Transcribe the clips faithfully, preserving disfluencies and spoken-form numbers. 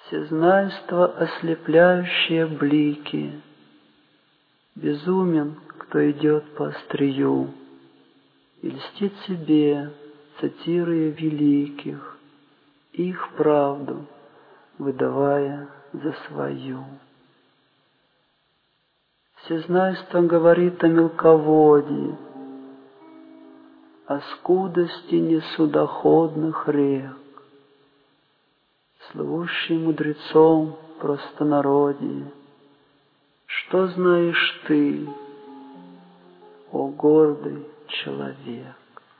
Всезнайство ослепляющие блики, безумен, кто идет по острию, и льстит себе, цитируя великих, их правду выдавая за свою. Всезнайство говорит о мелководье, о скудости несудоходных рек, слывущий мудрецом простонародье. Что знаешь ты, о гордый человек?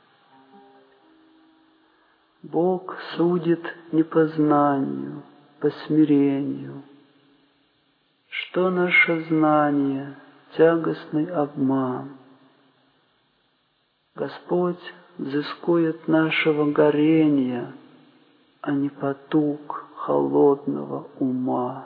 Бог судит не по знанию, по смирению. Что наше знание — тягостный обман. Господь взыскует нашего горения, а не потуг холодного ума.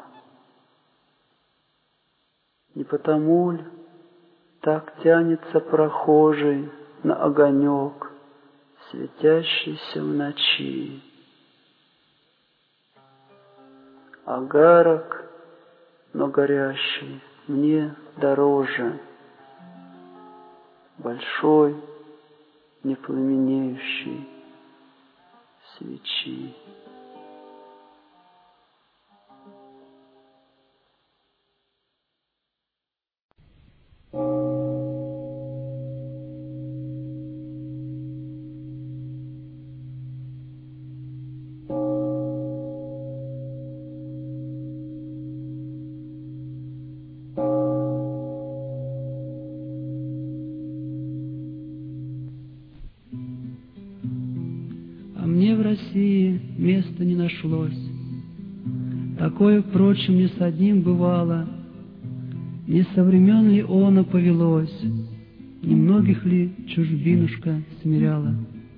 Не потому ль так тянется прохожий на огонек, светящийся в ночи? Агарок, но горящий, мне дороже большой, не пламенеющей свечи. Мне в России места не нашлось. Такое, впрочем, не с одним бывало. Не со времен ли оно повелось, немногих ли чужбинушка смиряла?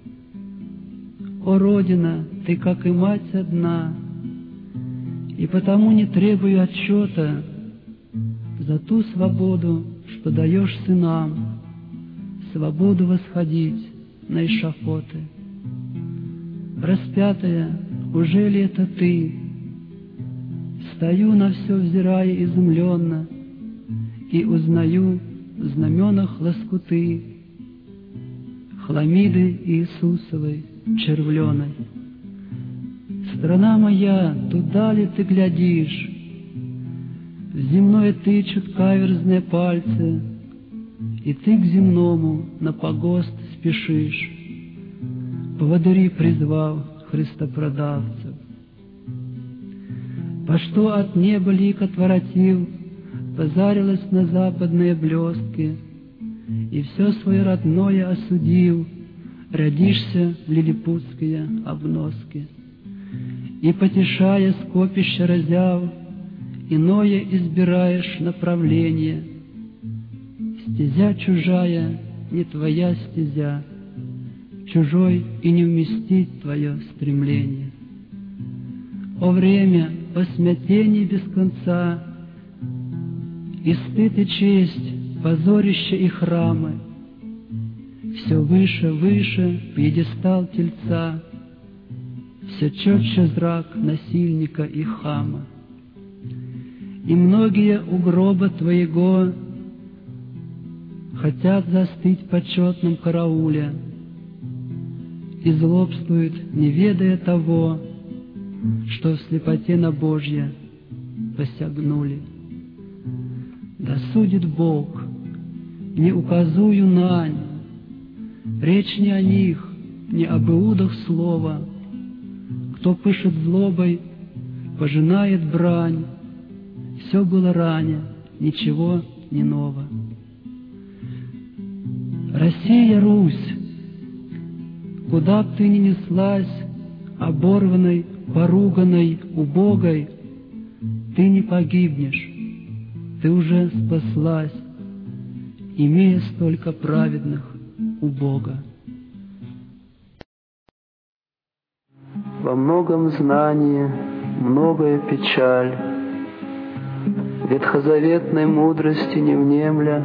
О, Родина, ты, как и мать, одна, и потому не требую отчета за ту свободу, что даешь сынам, свободу восходить на эшафоты. Распятая, уже ли это ты? Стою на все, взирая изумленно, и узнаю в знаменах лоскуты хламиды Иисусовой червленой. Страна моя, туда ли ты глядишь? В земное тычут каверзные пальцы, и ты к земному на погост спешишь, поводыри призвав христопродавцев. По что от неба лик отворотил, позарилась на западные блестки, и все свое родное осудил, рядишься в лилипутские обноски. И, потешая скопище разяв, иное избираешь направление. Стезя чужая, не твоя стезя, чужой и не вместить твое стремление. О время, о смятении без конца, и стыд и честь, позорище и храмы, все выше, выше пьедестал тельца, все четче зрак насильника и хама. И многие у гроба твоего хотят застыть в почетном карауле и злобствуют, не ведая того, что в слепоте на Божье посягнули. Да судит Бог, не указую нань, речь не о них, не об иудах слова. Кто пышет злобой, пожинает брань. Все было ранее, ничего не ново. Россия, Русь, куда б ты ни неслась, оборванной, поруганной, убогой, ты не погибнешь, ты уже спаслась, имея столько праведных у Бога. Во многом знании многое печаль, ветхозаветной мудрости не внемля,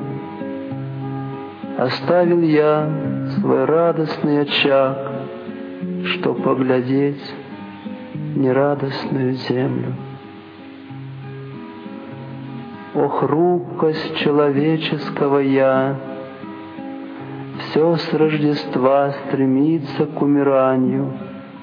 оставил я свой радостный очаг, чтоб поглядеть нерадостную землю. О, хрупкость человеческого «я», все с Рождества стремится к умиранию.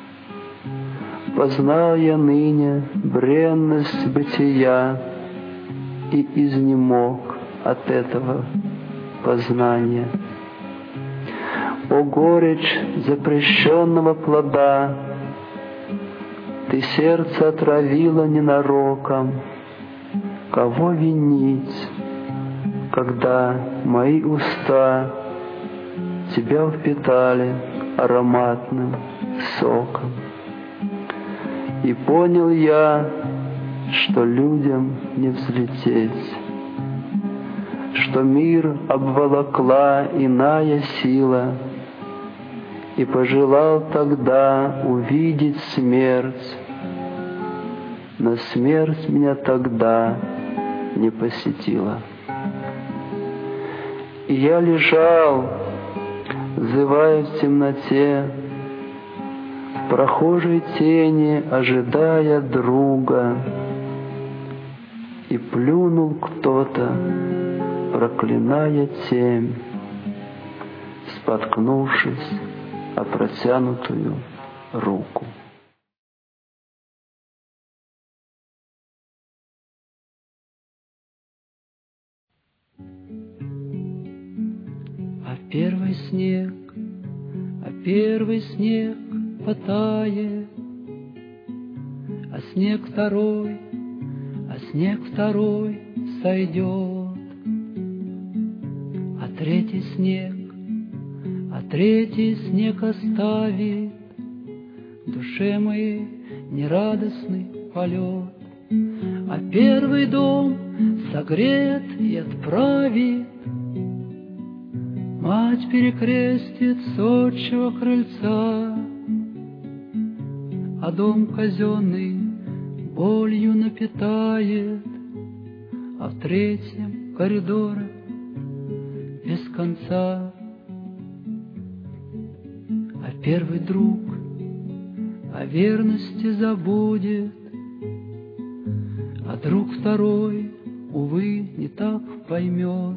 Познал я ныне бренность бытия и изнемог от этого познания. О, горечь запрещенного плода, ты сердце отравила ненароком. Кого винить, когда мои уста тебя впитали ароматным соком? И понял я, что людям не взлететь, что мир обволокла иная сила, и пожелал тогда увидеть смерть, но смерть меня тогда не посетила. И я лежал, взывая в темноте, в прохожей тени, ожидая друга, и плюнул кто-то, проклиная темь, споткнувшись о протянутую руку. А первый снег, а первый снег потает, а снег второй, а снег второй сойдет, а третий снег, а третий снег оставит в душе моей нерадостный полет, а первый дом согрет и отправит. Мать перекрестит с отчего крыльца, а дом казенный болью напитает, а в третьем коридоре без конца. А первый друг о верности забудет, а друг второй, увы, не так поймет.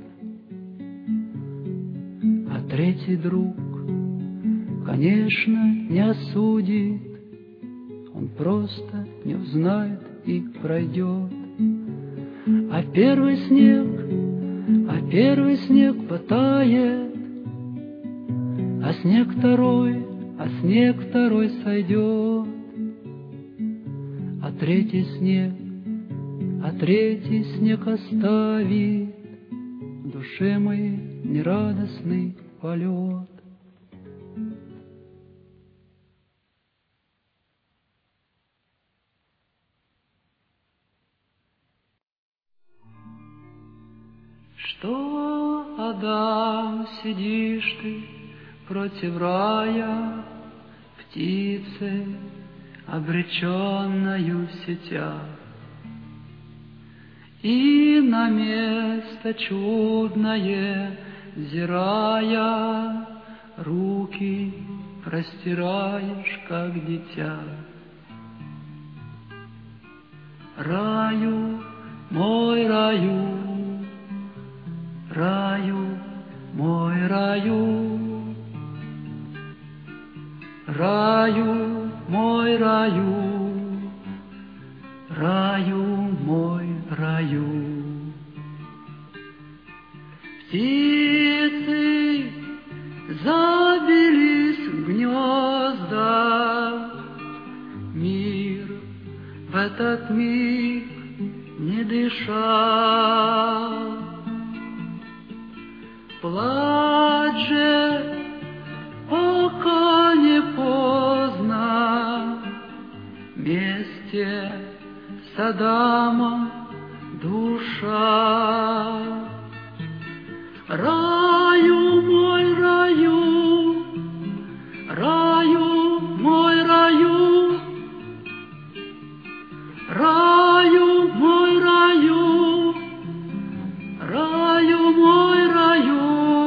А третий друг, конечно, не осудит, он просто не узнает и пройдет. А первый снег, а первый снег потает, а снег второй, а снег второй сойдет. А третий снег, а третий снег оставит в душе моей нерадостный полет. Что, Адам, сидишь ты против рая, птицей, обреченною в сетях, и на место чудное взирая, руки простираешь, как дитя. Раю, мой раю, раю, мой раю, раю, мой раю, раю, мой раю. Птицы забились в гнезда, мир в этот миг не дышал. Плачь же, пока не поздно, вместе с Адамом душа. Раю, мой раю, раю, мой раю, раю, мой раю, раю, мой раю.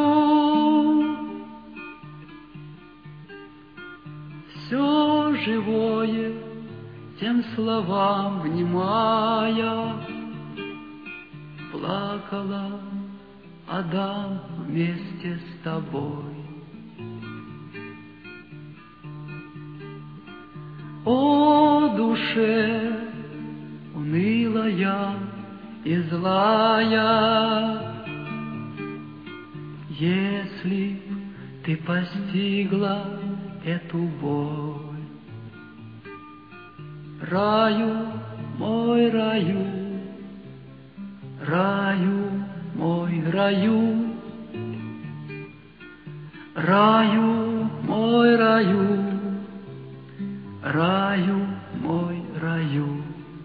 Все живое тем словам внимая, плакала Адам вместе с тобой. О, душе унылая и злая, если ты постигла эту боль, раю, мой раю, раю, мой раю, раю, мой раю, раю, мой раю.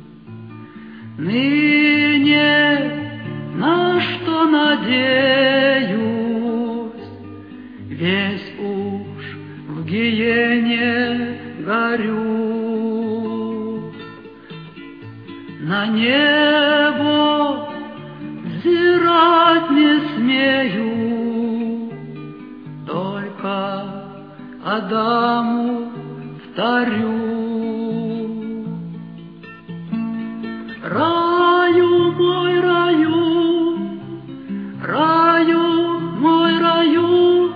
Ныне на что надеюсь, весь уж в гиене горю. На небо взирать не смею, только Адаму вторю. Раю, мой раю, раю, мой раю,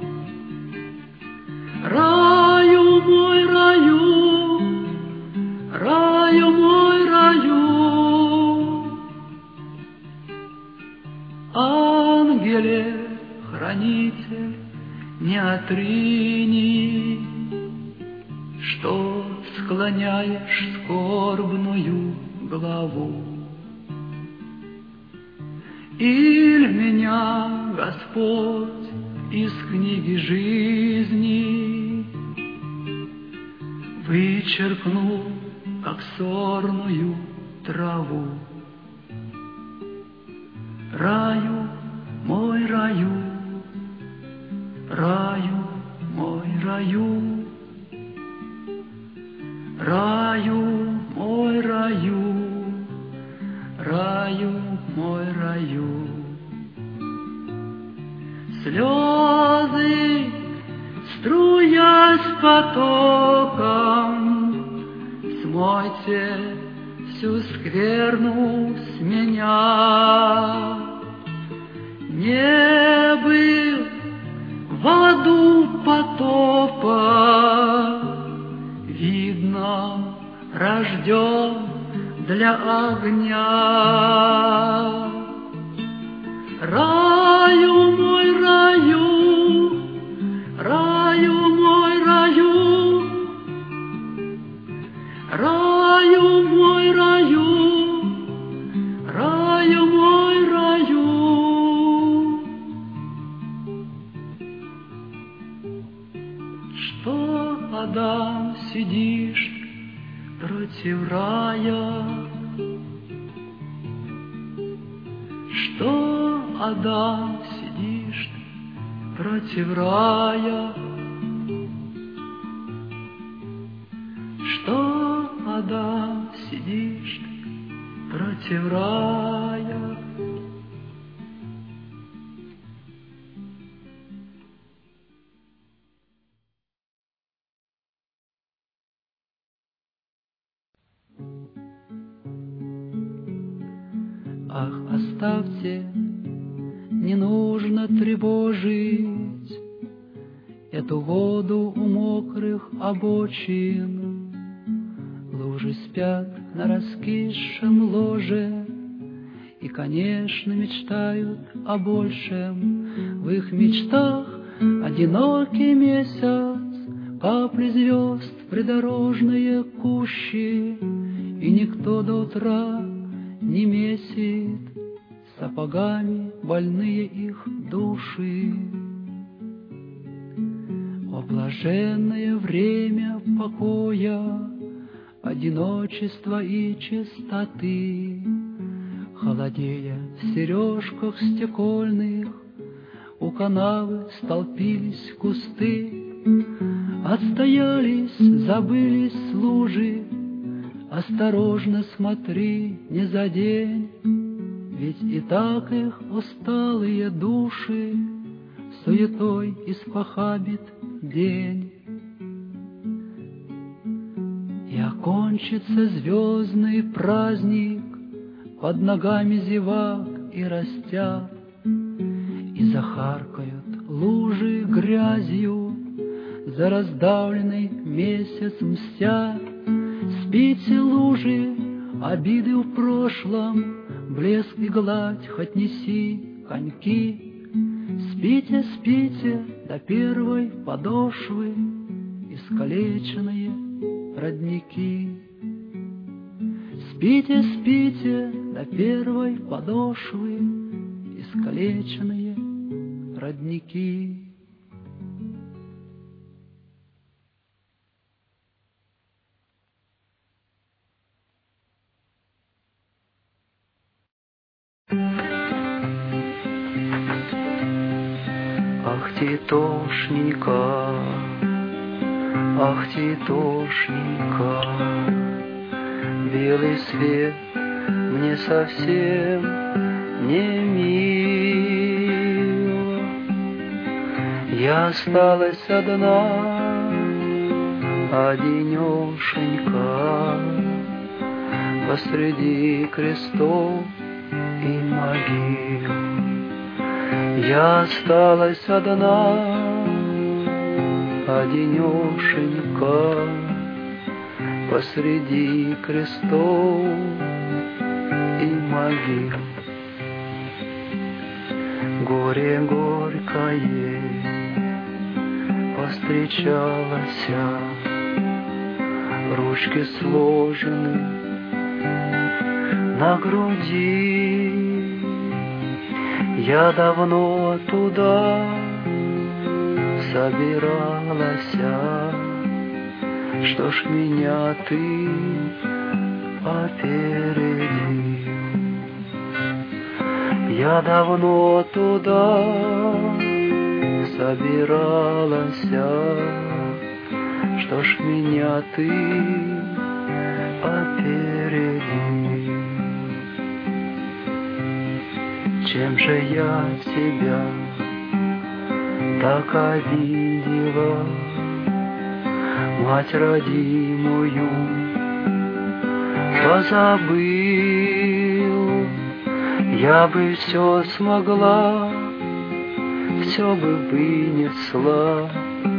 раю, мой раю, раю, мой раю. Ангеле, хранитель, не отрини, что склоняешь скорбную главу. Иль меня Господь из книги жизни вычеркнул, как сорную траву. Раю, мой раю, раю, мой раю, раю, мой раю, раю, мой раю. Слезы, струясь потоком, смойте всю скверну с меня. Не был в аду потопа, видно, рожден для огня. Раю, мой раю, раю, мой раю, раю, мой раю, раю, мой раю. Что, Адам, сидишь против рая? Что, Адам, сидишь против рая? Что, Адам, сидишь против рая? Ах, оставьте, не нужно тревожить эту воду у мокрых обочин. Лужи спят на раскисшем ложе и, конечно, мечтают о большем. В их мечтах одинокий месяц, капли звезд в придорожные кущи, и никто до утра не месит сапогами больные их души. О, блаженное время покоя, одиночества и чистоты! Холодея в сережках стекольных, у канавы столпились кусты. Отстоялись, забылись лужи, осторожно смотри, не задень, ведь и так их усталые души суетой испохабит день. И окончится звездный праздник под ногами зевак и растят, и захаркают лужи грязью, за раздавленный месяц мстя. Спите, лужи, обиды в прошлом, блеск и гладь хоть неси, коньки. Спите, спите до первой подошвы, искалеченные родники. Спите, спите до первой подошвы, искалеченные родники. Ах, Титошненька, ах, Титошненька, белый свет мне совсем не мил. Я осталась одна, одинешенька, посреди крестов и могил. Я осталась одна, одинешенька, посреди крестов и могил. Горе горькое повстречалось, ручки сложены на груди. Я давно туда собиралась, что ж меня ты опередил. Я давно туда собиралась, что ж меня ты опередил. Чем же я тебя так обидела, мать родимую позабыл? Я бы все смогла, все бы вынесла,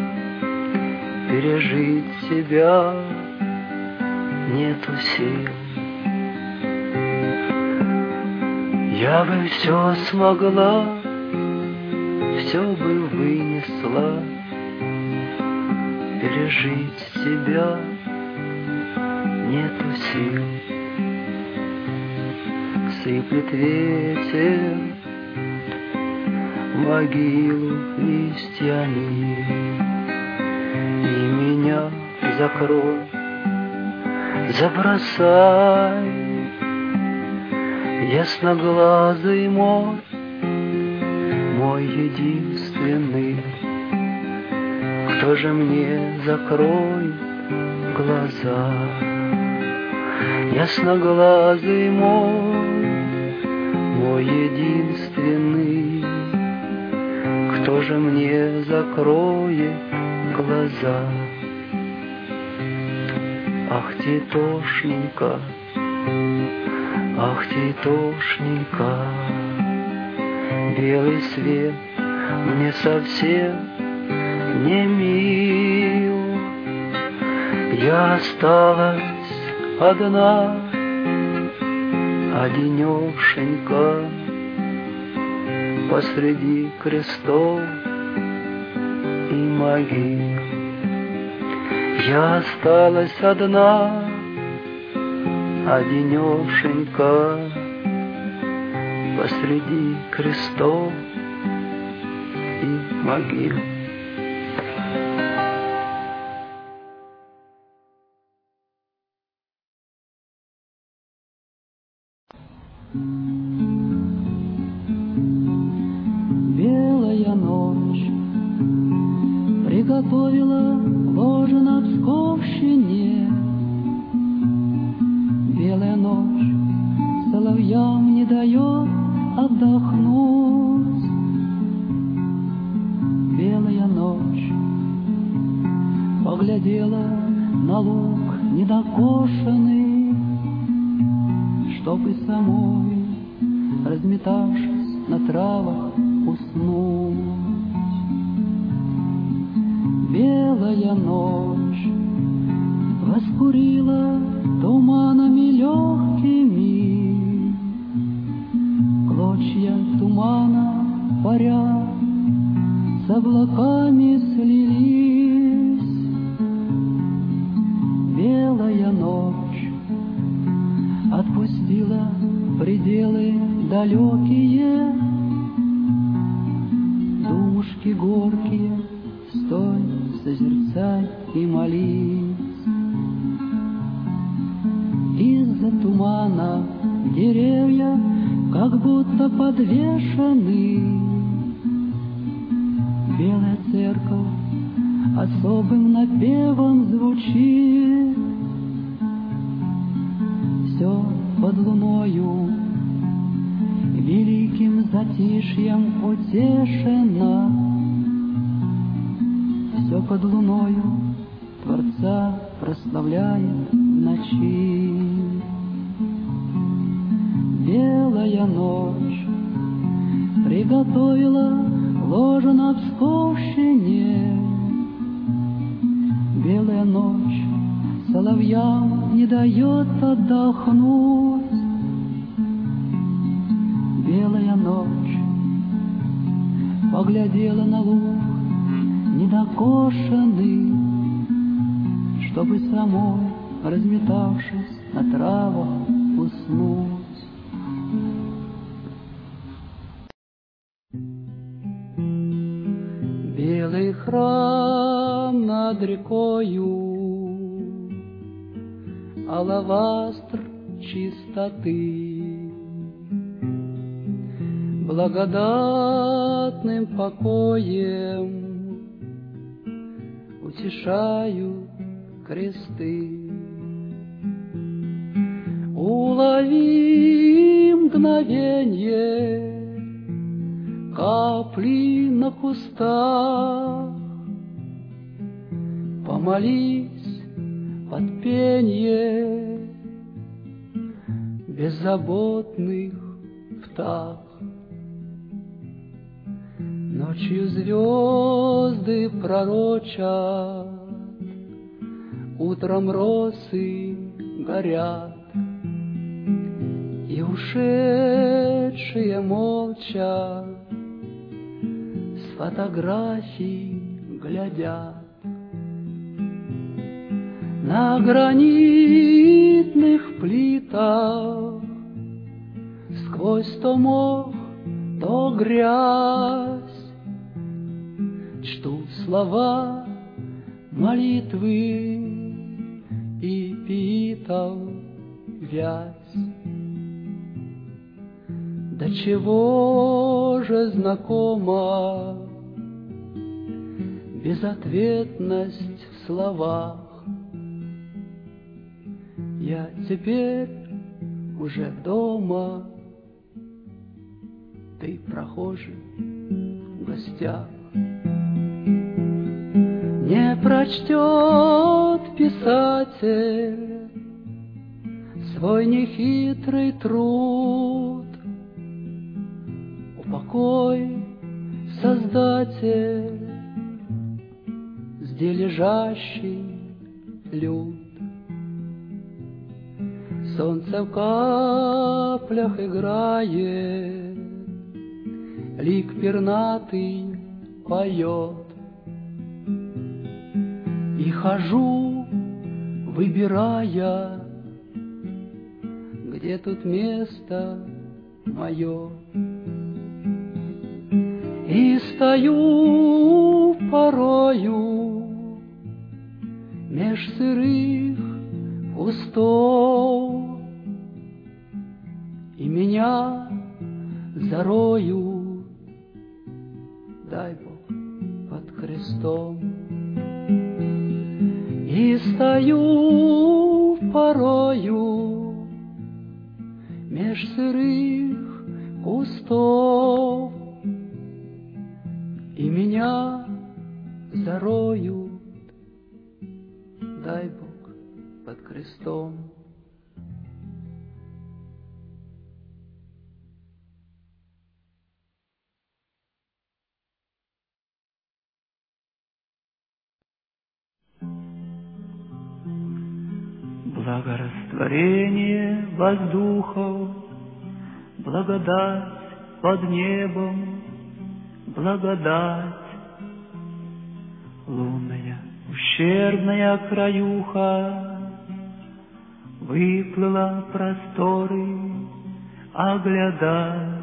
пережить тебя нету сил. Я бы все смогла, все бы вынесла, пережить тебя нету сил. Сыплет ветер в могилу листьями, и меня закрой, забросай. Ясноглазый мой, мой единственный, кто же мне закроет глаза? Ясноглазый мой, мой единственный, кто же мне закроет глаза? Ах, Титошненька, ах, Титошненька, белый свет мне совсем не мил. Я осталась одна, одинешенька, посреди крестов и могил. Я осталась одна, одинешенька, посреди крестов и могил. Белая ночь приготовила ложе на Псковщине. Белая ночь соловьям не дает отдохнуть. Белая ночь поглядела на луг недокошенный, чтоб и самой разметавшись на травах, уснуть. Белая ночь воскурила туманами легкими, клочья тумана паря с облаками слились. Белая ночь отпустила пределы далекие, думушки горькие, стой, созерцай и молись. Из-за тумана деревья как будто подвешены, белая церковь особым напевом звучит. Все под луною великим затишьем утешено, все под луною Творца прославляет в ночи. Белая ночь приготовила ложе на Псковщине, белая ночь соловьям не дает отдохнуть. Белая ночь поглядела на луг недокошенный, чтобы самой, разметавшись на травах, уснуть. Белый храм над рекою, алавастр чистоты, благодатным покоем утешают кресты. Улови мгновенье капли на кустах, помолись под пенье беззаботных птах. Ночью звезды пророчат, утром росы горят, и ушедшие молча с фотографий глядят. На гранитных плитах сквозь то мох, то грязь чтут слова молитвы и пиитов вязь. До чего же знакома безответность в словах? Я теперь уже дома, ты прохожий в гостях. Не прочтет писатель свой нехитрый труд, упокой, Создатель, где лежащий люд. Солнце в каплях играет, лик пернатый поет. И хожу, выбирая, где тут место мое. И стою порою меж сырых кустов, и меня зароют, дай Бог, под крестом. И стою порою меж сырых кустов, и меня зароют, дай Бог, под крестом. Благорастворение воздухов, благодать под небом, благодать. Лунная, ущербная краюха выплыла просторы оглядать.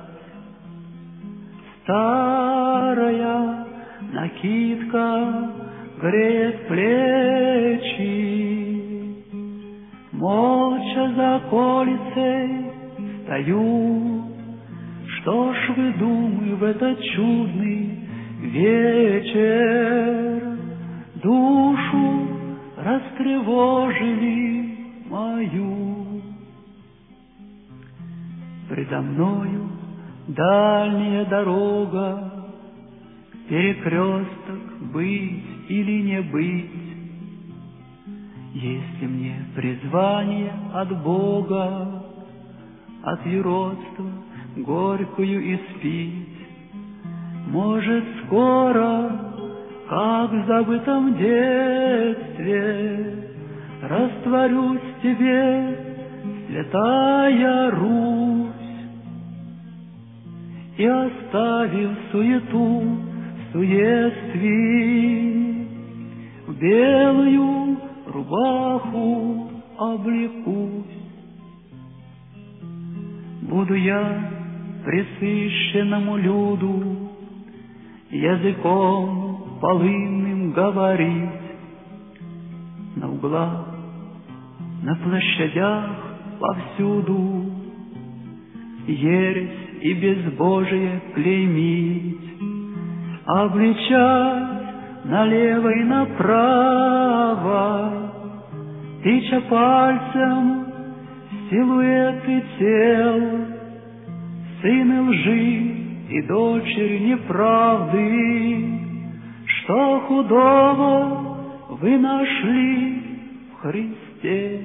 Старая накидка греет плечи, молча за колицей стою. Что ж вы, думаю, в этот чудный вечер душу растревожили мою? Предо мною дальняя дорога, перекресток, быть или не быть. Если мне призвание от Бога, от юродства горькую испить, может, скоро, как в забытом детстве, растворюсь в тебе, святая Русь, и, оставив суету суетствий, в белую рубаху облекусь. Буду я пресыщенному люду языком полынным говорить, на углах, на площадях повсюду ересь и безбожие клеймить, обличать налево и направо, тыча пальцем силуэты тел, сыны лжи и дочери неправды. Что худого вы нашли в Христе?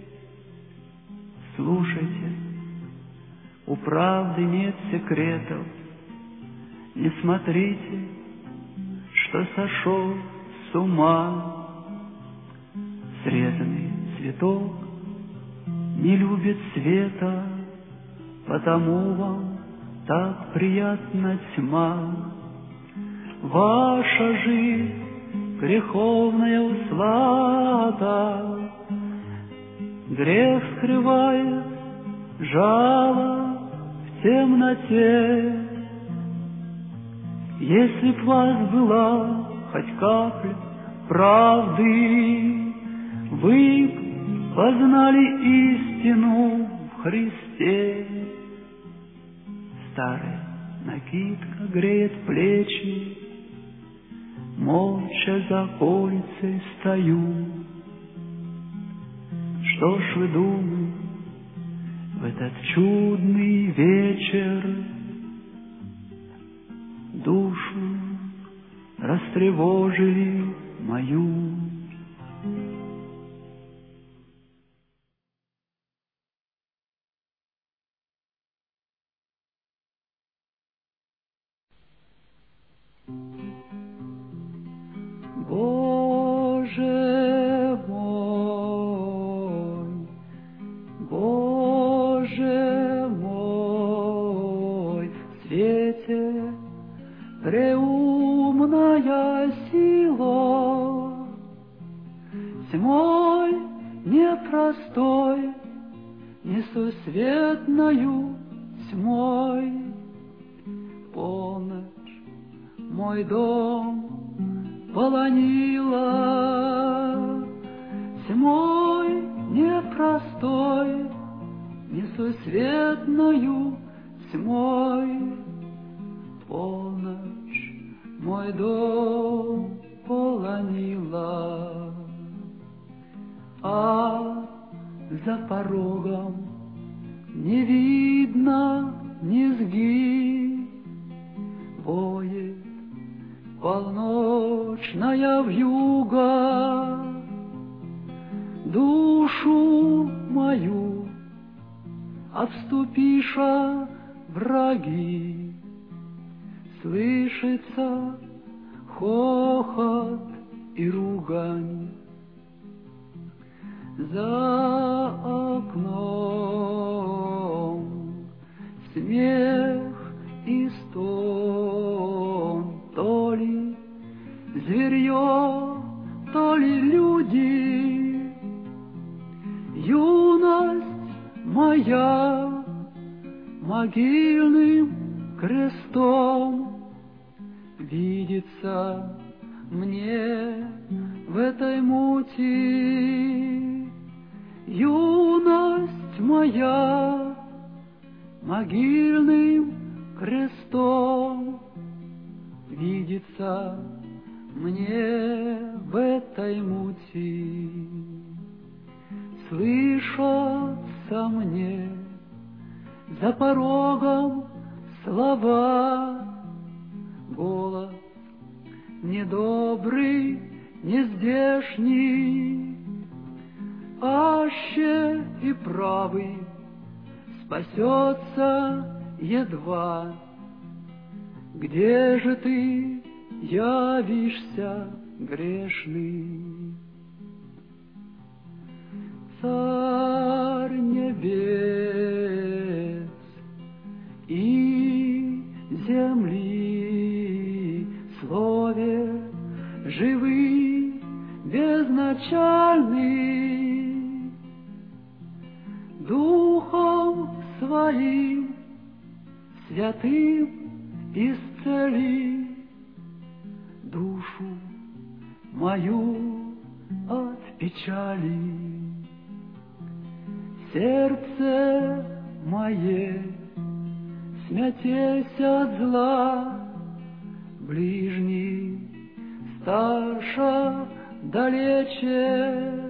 Слушайте, у правды нет секретов. Не смотрите, что сошел с ума. Срезанный цветок не любит света, потому вам так приятна тьма. Ваша жизнь греховная услада, грех скрывает жало в темноте. Если б вас была хоть капля правды, вы б познали истину в Христе. Старая накидка греет плечи, молча за колицей стою. Что ж вы думаете, в этот чудный вечер душу растревожили мою? Боже мой, Боже мой, в свете преумная сила, тьмой непростой, несусветною тьмой. Полночь мой дом полонила, тьмой непростой, несусветною тьмой. Полночь мой дом полонила, а за порогом не видно низги. Воет полночная вьюга, душу мою обступиша враги. Слышится хохот и ругань. За окном смех и стон, то ли зверье, то ли люди. Юность моя могильным крестом видится мне в этой мути. Юность моя могильным крестом видится мне в этой мути. Слышатся мне за порогом слова, голос недобрый, нездешний, аще и правый спасется едва. Где же ты явишься, грешный? Царь небес и земли, слове живый, безначальный, духом своим святым исцели душу мою от печали. Сердце мое смятесь от зла, ближний старша далече,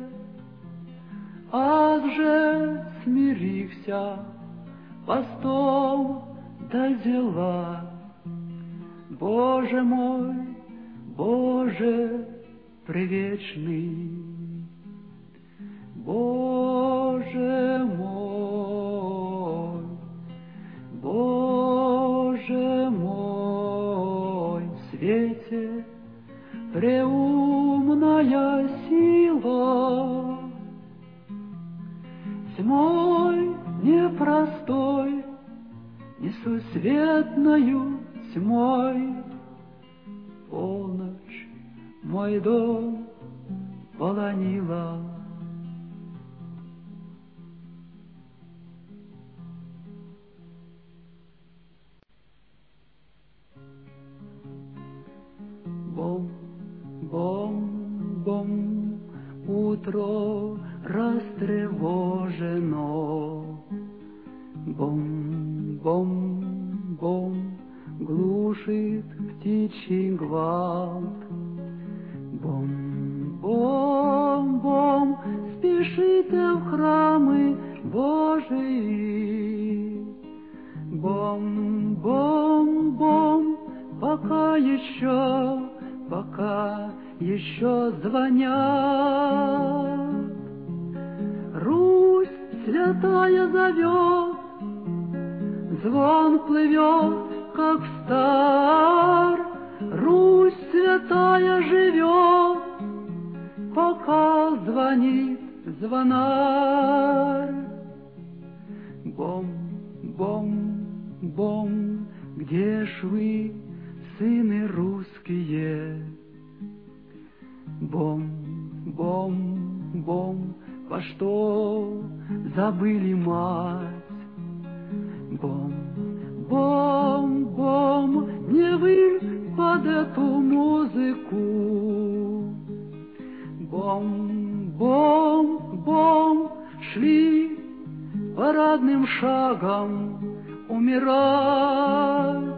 аз же смирихся постом до дела. Боже мой, Боже предвечный, Боже мой, Боже мой, в свете преумная сила, тьмой непростой, несусветною тьмой, полночь мой дом полонила. Бом, бом, бом, утро растревожено. Бом, бом, бом, глушит птичий гвалт. Бом, бом, бом, спешите в храмы Божии. Бом, бом, бом, пока еще, пока еще звонят. Русь святая зовет, звон плывет, как стар. Русь святая живет, пока звонит звонарь. Бом, бом, бом, где ж вы, сыны русские? Бом, бом, бом, по что забыли мать? Бом, бом, бом, не вы под эту музыку. Бом, бом, бом, шли парадным шагом умирать.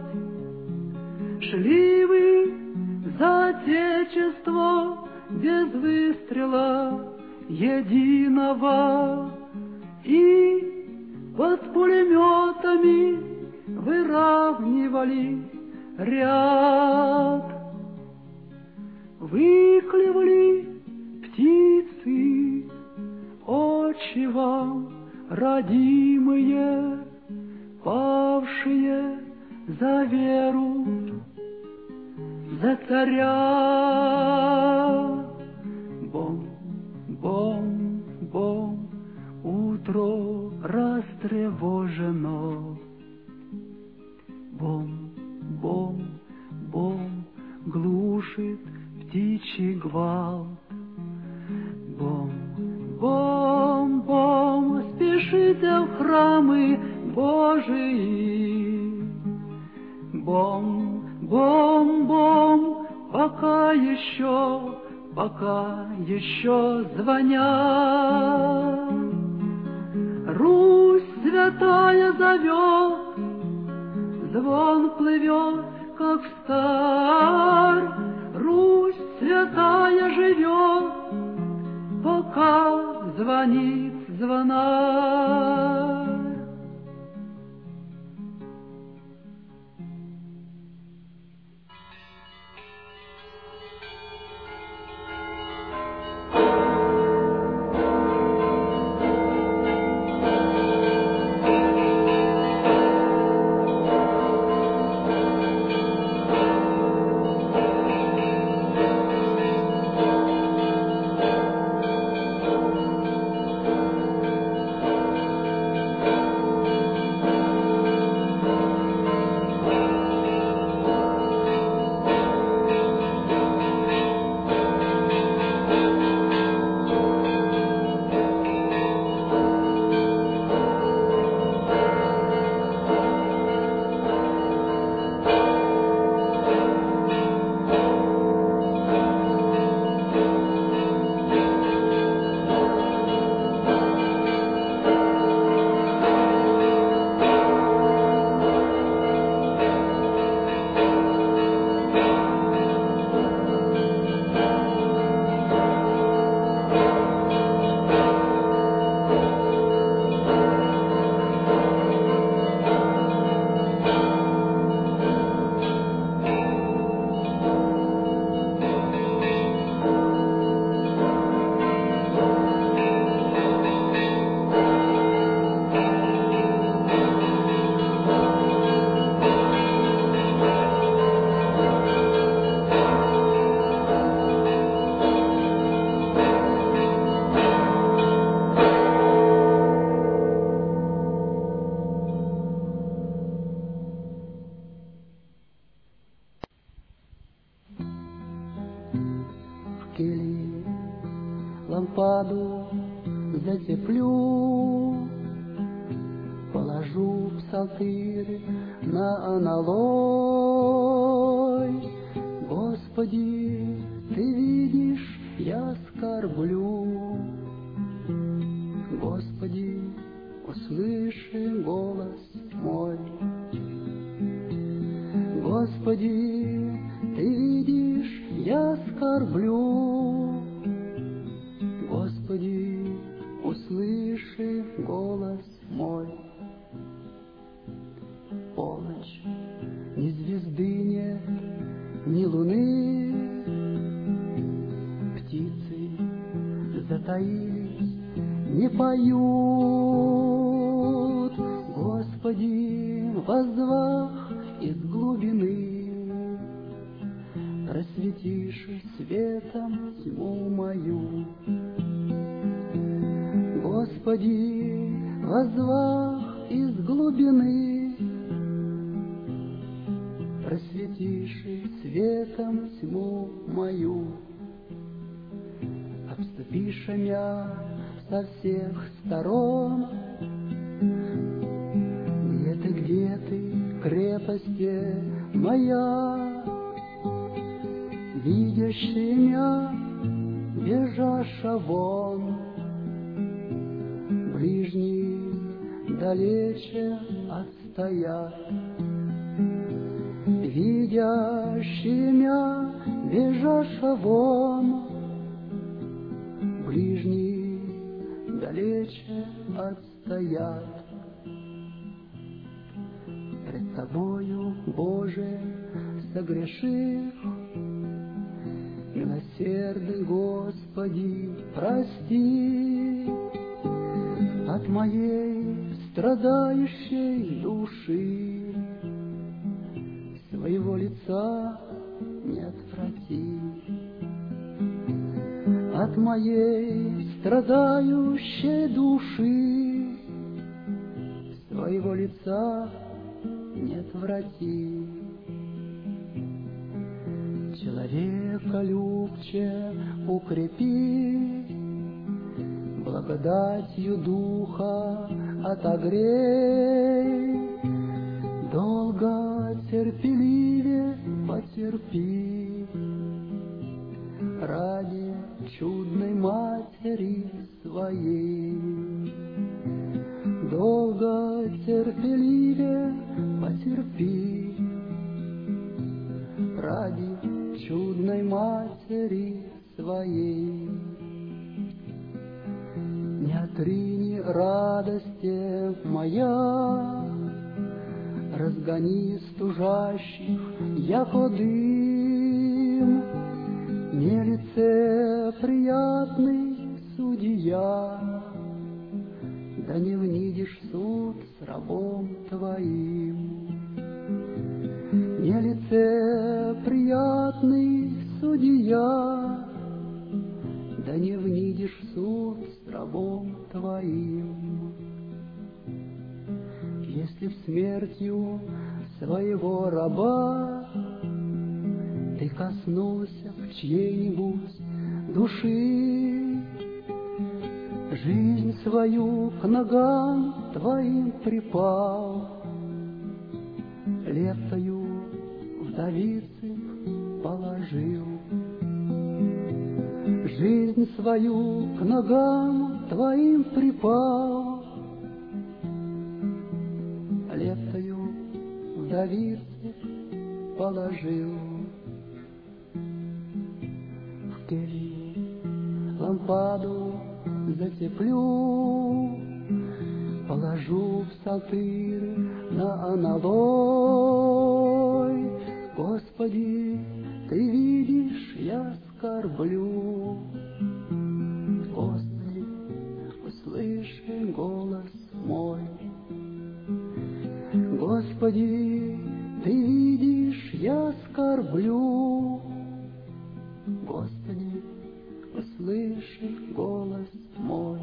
Шли вы за Отечество без выстрела единого, и под пулеметами выравнивали ряд. Выклевали птицы, очи вам родимые, павшие за веру, за царя. Бом, бом, бом, встревожено. Бом, бом, бом, глушит птичий гвалт. Бом, бом, бом, спешите в храмы Божии. Бом, бом, бом, пока еще, пока еще звонят. Русь святая зовет, звон плывет, как встарь. Русь святая живет, пока звонит звонарь. Лампаду затеплю, положу псалтырь на аналой. Господи, Ты видишь, я скорблю. Господи, услыши голос мой. Господи, Ты видишь, я скорблю. Господи, услыши голос мой. Полночь, ни звезды нет, ни луны, птицы затаились, не поют. Господи, воззвах из глубины, просветишь светом тьму мою. Господи, воззвах из глубины, просветишь светом тьму мою. Обступишь мя со всех сторон. Где ты, где ты, крепости моя, видящий мя, бежаша вон. Ближние далече отстоят, видящие мя, бежаша вон. Ближние далече отстоят. Пред Тобою, Боже, согрешив, милосердный Господи, прости. От моей страдающей души своего лица не отврати. От моей страдающей души твоего лица не отврати. Человека любче укрепи, благодатью духа отогрей, долго терпеливее потерпи ради чудной матери своей. Долго терпеливее потерпи ради чудной матери своей. Не отрини радости моя, разгони стужащих, яко дым. Не лицеприятный судья, да не внидишь суд с рабом твоим. Не лицеприятный судья, да не внидишь суд с рабом твоим. Если б смертью своего раба ты коснулся б чьей-нибудь души, жизнь свою к ногам твоим припал, лептою вдовицы положил. Жизнь свою к ногам твоим припал, лептою вдовицы положил. В келье лампаду затеплю, положу в псалтырь на аналой. Господи, ты видишь, я скорблю. Господи, услыши голос мой. Господи, ты видишь, я скорблю. Господи, услыши голос мой.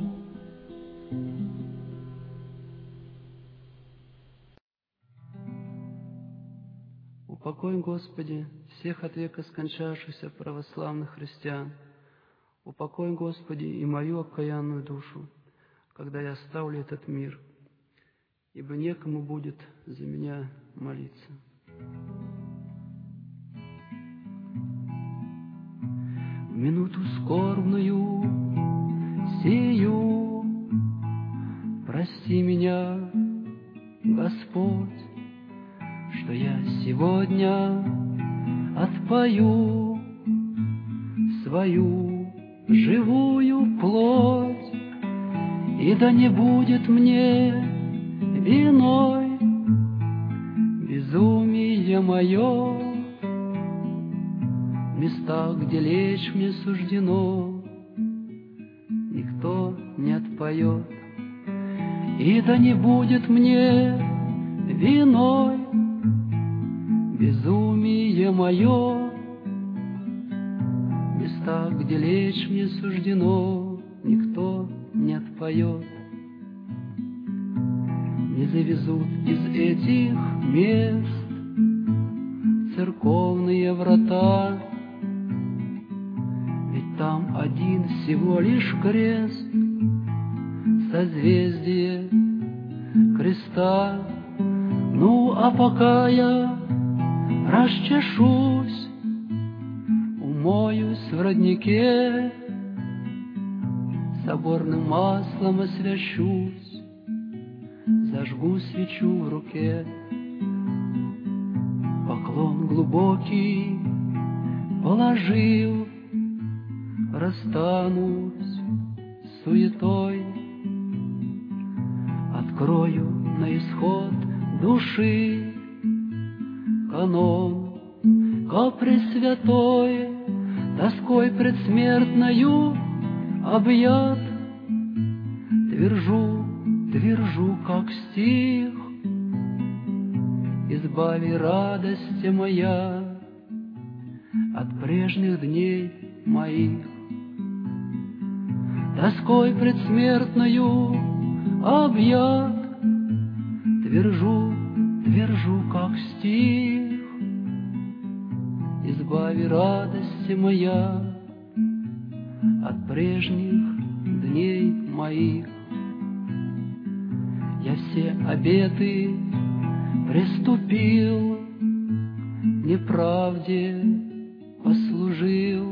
Упокой, Господи, всех от века скончавшихся православных христиан. Упокой, Господи, и мою окаянную душу, когда я оставлю этот мир, ибо некому будет за меня молиться. В минуту скорбную сию прости меня, Господь, что я сегодня отпою свою живую плоть, и да не будет мне виной безумие мое. В местах, где лечь мне суждено, никто не отпоет, и да не будет мне виной безумие мое. В местах, где лечь мне суждено, никто не отпоет. Не завезут из этих мест церковные врата, ведь там один всего лишь крест, созвездие креста. Ну, а пока я расчешусь, умоюсь в роднике, соборным маслом освящусь, зажгу свечу в руке. Поклон глубокий положил, расстанусь с суетой, открою на исход души канон ко Пресвятой, тоской предсмертною объят, твержу, твержу, как стих: избави, радость моя, от прежних дней моих. Тоской предсмертною объят, Твержу, твержу, как стих, избави, радость моя, от прежних дней моих. Я все обеты приступил, неправде послужил,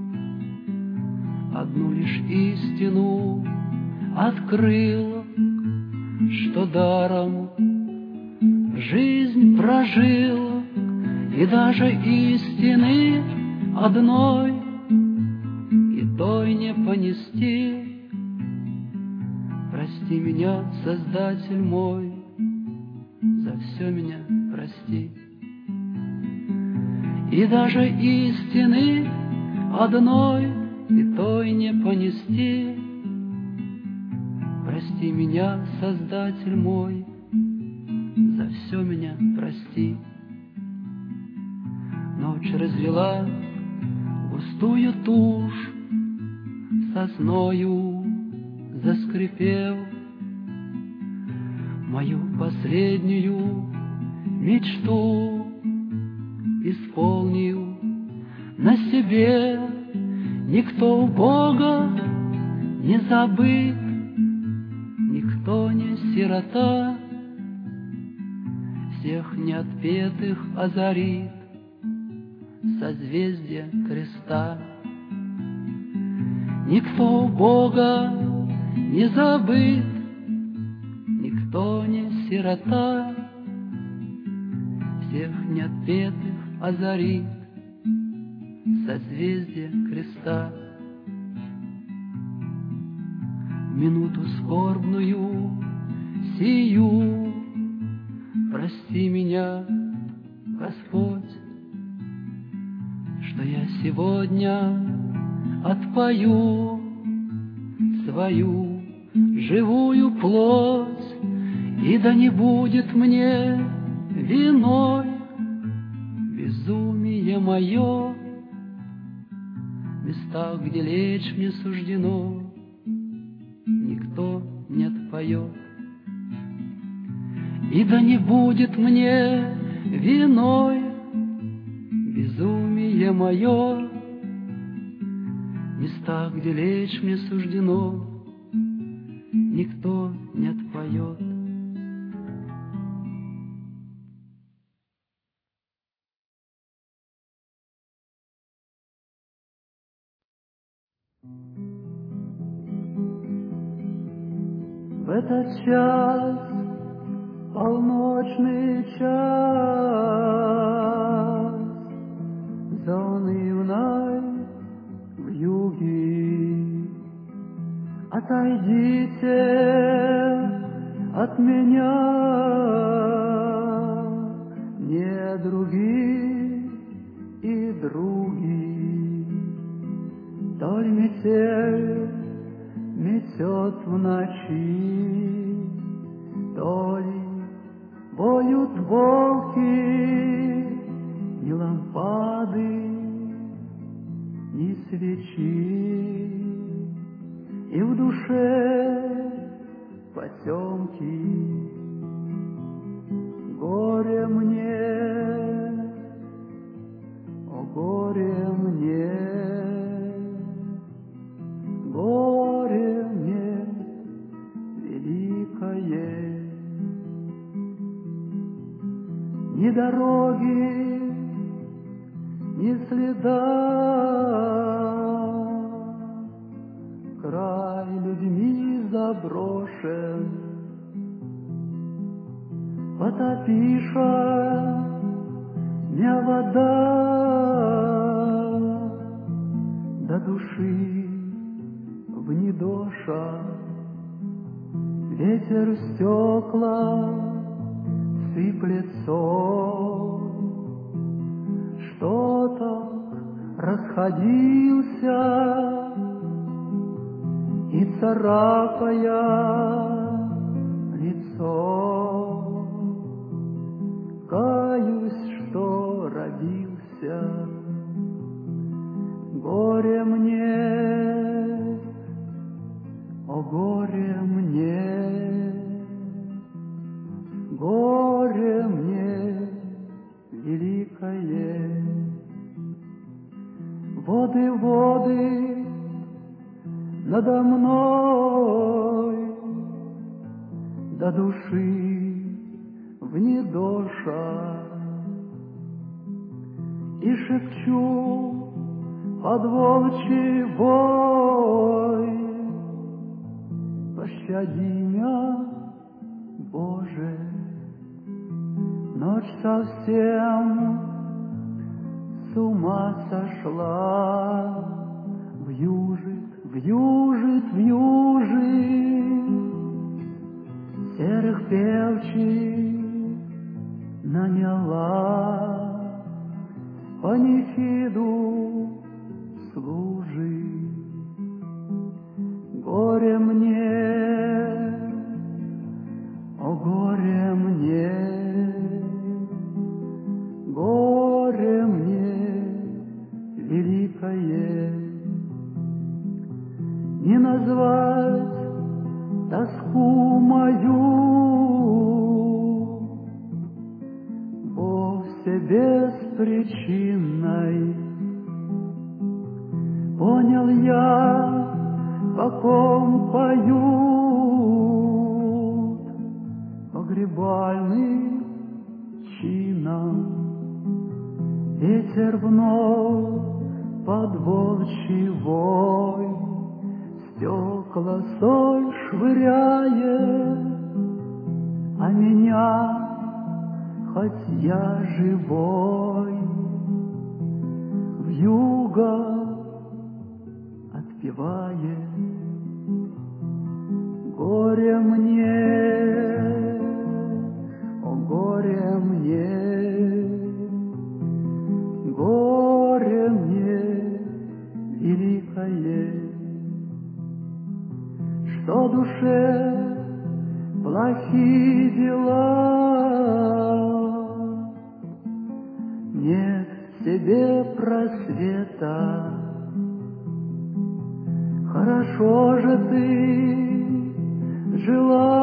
одну лишь истину открыл, что даром жизнь прожил, и даже истины одной и той не понести. Прости меня, Создатель мой, за все меня прости. И даже истины одной и той не понести. Прости меня, Создатель мой, за все меня прости. Ночь развела густую тушь, сосною заскрипел, мою последнюю мечту исполнил на себе. Никто у Бога не забыт, никто не сирота, всех неотпетых озарит созвездие креста. Никто у Бога не забыт, никто не сирота, всех неотпетых озарит созвездие креста. В минуту скорбную сию прости меня, Господь, что я сегодня отпою свою живую плоть, и да не будет мне виной безумие мое. В местах, где лечь мне суждено, никто не отпоет. И да не будет мне виной безумие мое. В местах, где лечь мне суждено, никто не отпоет. В этот час, полночный час, заунывной вьюги, отойдите от меня, недруги и други. Толь метель метет в ночи, то ли поют волки, ни лампады, ни свечи, и в душе потемки. Горе мне, о горе мне, горе мне великое. Ни дороги, ни следа, край людьми заброшен, потопиша меня вода, до души в недоша. Ветер стекла сыплет сон, что так расходился, и царапая лицо, каюсь, что родился. Горе мне, о горе мне, горе до души вне доша, и шепчу под волчий вой: пощади меня, Боже. Ночь совсем с ума сошла, вьюжит, вьюжит, вьюжит, серых певчих наняла, панихиду служит. Горе мне, о горе мне, горе мне великое, не назвать тоску мою вовсе беспричинной. Понял я, по ком поют погребальным чином. Ветер вновь под волчий вой стекла соль швыряет, а меня, хоть я живой, вьюга отпевает. Горе мне, о горе мне, горе мне великое, что душе плохие дела, нет в себе просвета. Хорошо же ты жила,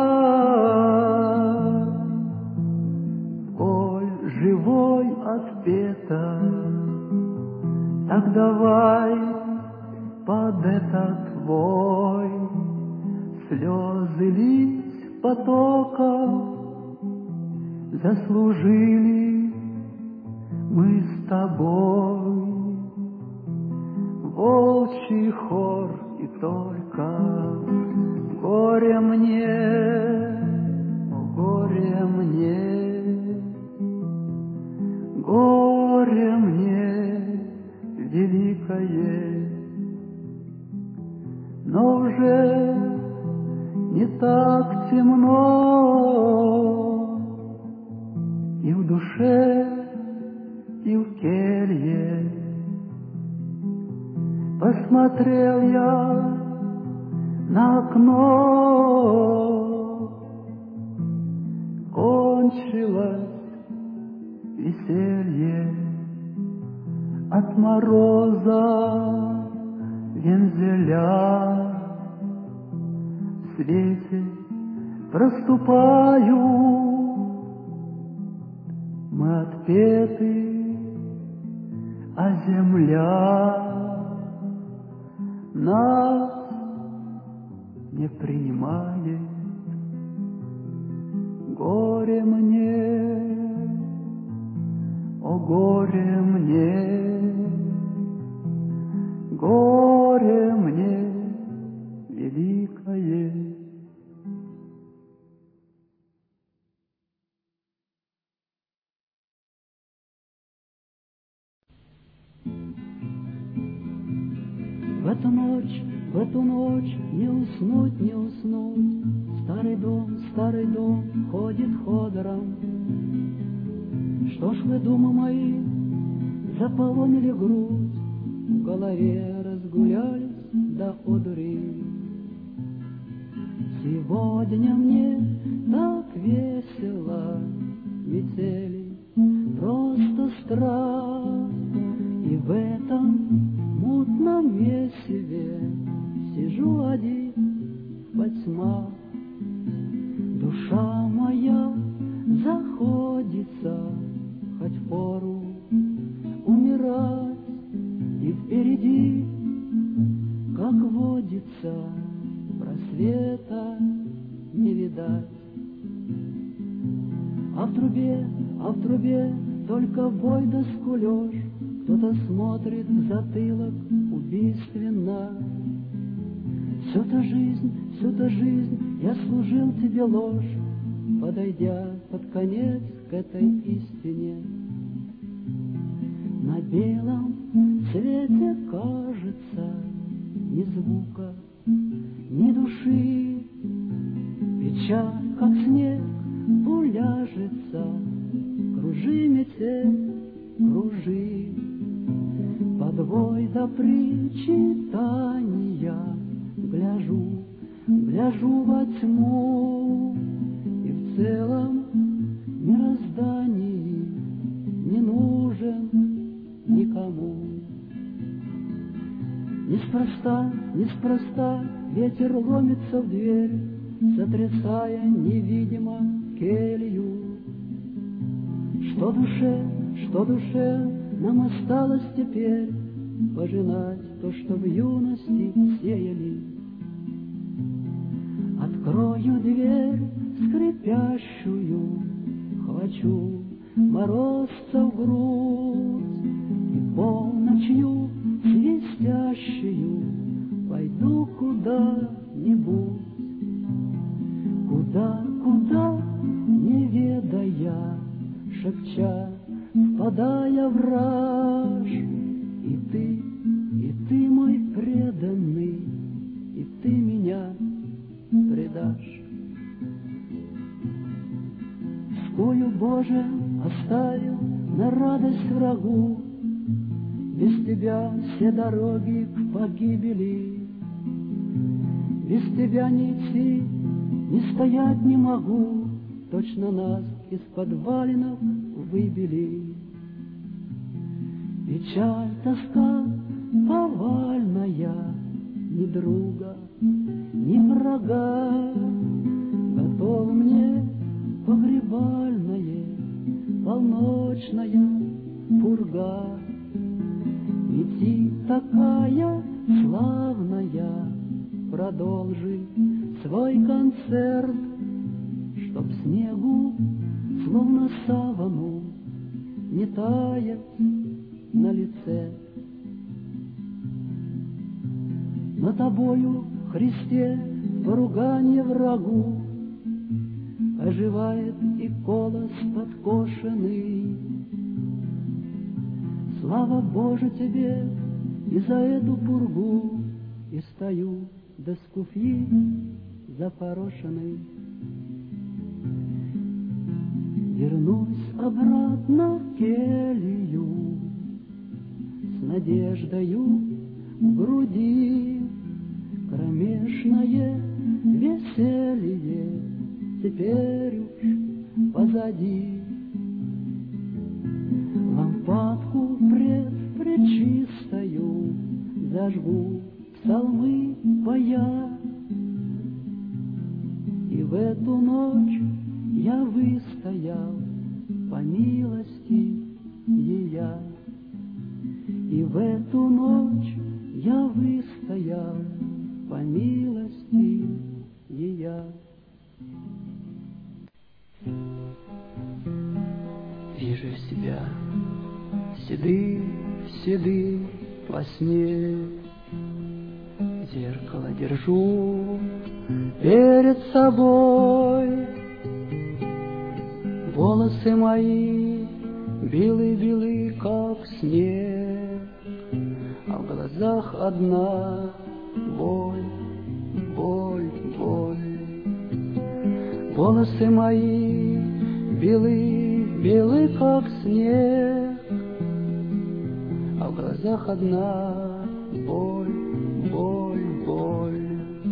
коль живой отпета, так давай под этот вой слезы лить потоком. Заслужили мы с тобой волчий хор и только. Горе мне, о горе мне, горе мне великое, но уже не так темно и в душе, и в келье. Посмотрел я на окно, кончилось веселье. От мороза вензеля в свете проступают, мы отпеты, а земля нас не принимает. Горе мне, о горе мне, горе мне великое. В эту ночь, в эту ночь не уснуть, не уснуть. Старый дом, старый дом ходит ходором. Что ж вы, думы мои, заполонили грудь, в голове разгулялись до одури. Сегодня мне так весело, метели просто страх, и в этом мутном месиве сижу один во тьмах. Душа моя заходится, хоть пору умирать, и впереди, как водится, просвета не видать. А в трубе, а в трубе только бой да скулёж. Кто-то смотрит в затылок убийственно. Всю ту жизнь, всю ту жизнь я служил тебе ложь, подойдя под конец к этой истине. На белом свете кажется ни звука, ни души. Печаль, как снег, уляжется. Кружи, метель, кружи. Подвой до причитания гляжу, гляжу во тьму. И в целом мироздании не нужен никому. Неспроста, неспроста ветер ломится в дверь, сотрясая невидимо келью. Что душе, что душе нам осталось теперь пожинать то, что в юности сеяли. Открою дверь скрипящую, хвачу морозца в грудь и полночью свистящую пойду куда-нибудь. Куда, куда, не ведая, шепча, впадая в раж. И ты, и ты мой преданный, и ты меня предашь. Скою, Боже, оставил на радость врагу, без тебя все дороги к погибели. Без тебя не идти, не стоять не могу, точно нас из подвалинов выбили. Печаль, тоска повальная, ни друга, ни врага. Готов мне погребальное, полночная пурга. Ведь такая славная, продолжи свой концерт, чтоб снегу, словно савану, не таять на лице. Но тобою, Христе, поруганье врагу, оживает и колос подкошенный. Слава Боже тебе и за эту пургу, и стою до скуфьи запорошенной. Вернусь обратно в келью с надеждою в груди. Кромешное веселье теперь уж позади. Лампадку пред пречистою зажгу, псалмы поя. И в эту ночь я выстоял по милости Ея. И в эту ночь я выстоял по милости Ея. Вижу себя седый, седый во сне, зеркало держу перед собой. Волосы мои белы-белы, как снег, а в глазах одна боль, боль, боль. Волосы мои белы, белы, как снег, а в глазах одна боль, боль, боль.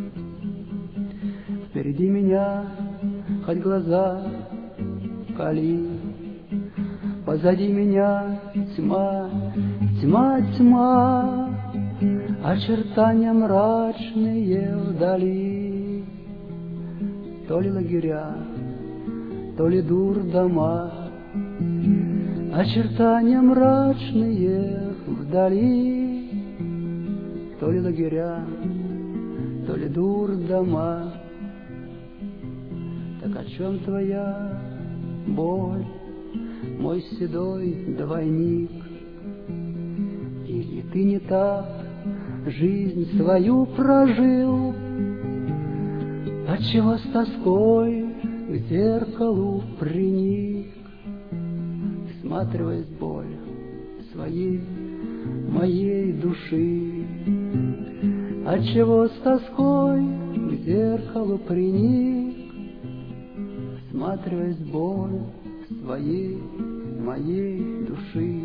Впереди меня хоть глаза кали, позади меня тьма, тьма, тьма, очертания мрачные вдали. То ли лагеря, то ли дурдома, очертания мрачные вдали. То ли лагеря, то ли дурдома. Так о чем твоя боль, мой седой двойник. Или ты не так жизнь свою прожил, отчего с тоской к зеркалу приник, всматриваясь в боль своей, моей души, отчего с тоской к зеркалу приник, всматриваясь в боль своей, моей души.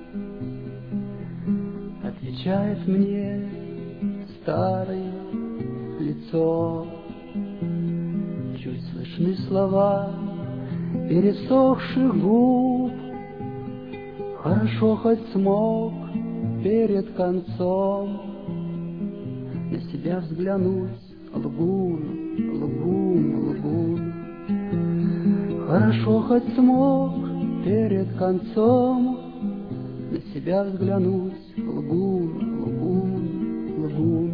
Отвечает мне старое лицо, чуть слышны слова пересохших губ. Хорошо хоть смог перед концом на себя взглянуть, лгун, лгун, лгун. Хорошо хоть смог перед концом на себя взглянуть, лгун, лгун, лгун.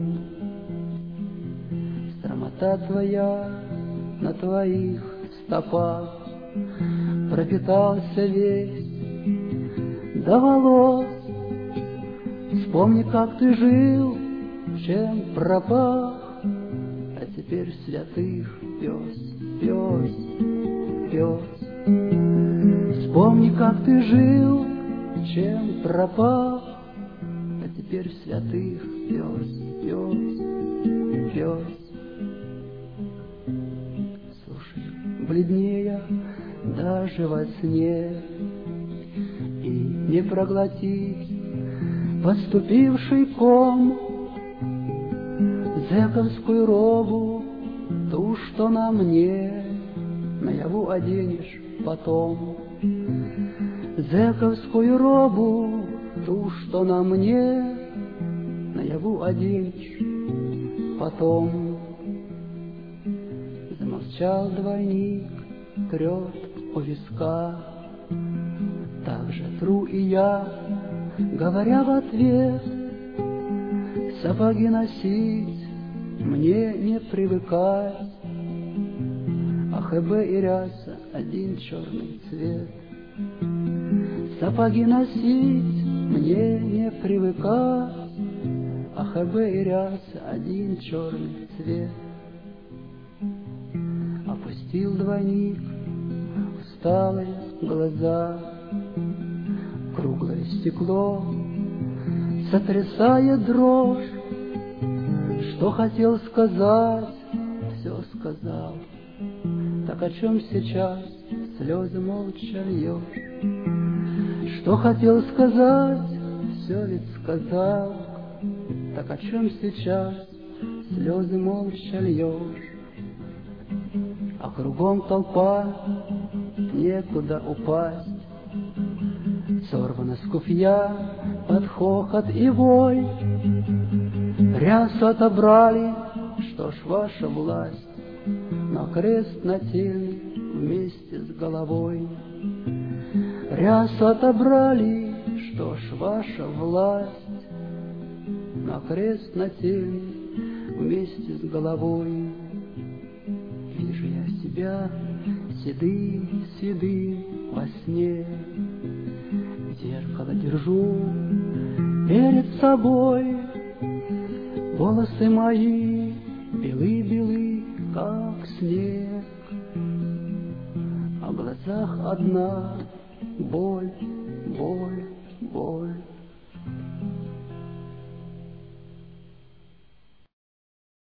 Стромота твоя на твоих стопах пропитался весь до волос. Вспомни, как ты жил, чем пропах, а теперь святых пес, пес, пес. Вспомни, как ты жил, чем пропах, а теперь святых пес, пес, пес. Слушай, бледнея даже во сне, и не проглотить подступивший ком, зэковскую робу, ту, что на мне, наяву оденешь потом. Зэковскую робу, ту, что на мне, наяву оденешь потом. Замолчал двойник, трет у виска, так же тру и я, говоря в ответ: сапоги носить мне не привыкать, а ХБ и ряса один черный цвет. Сапоги носить мне не привыкать, а ХБ и ряса один черный цвет. Опустил двойник усталые глаза, круглое стекло сотрясая дрожь. Что хотел сказать, все сказал, так о чем сейчас слезы молча льешь? Что хотел сказать, все ведь сказал, так о чем сейчас слезы молча льешь? А кругом толпа, некуда упасть, сорвана с куфья под хохот и вой. Рясу отобрали, что ж ваша власть, но крест нательный вместе с головой. Рясу отобрали, что ж ваша власть, но крест нательный вместе с головой. Вижу я себя седым, седым во сне, зеркало держу перед собой. Волосы мои белы-белы, как снег, а в глазах одна боль, боль, боль.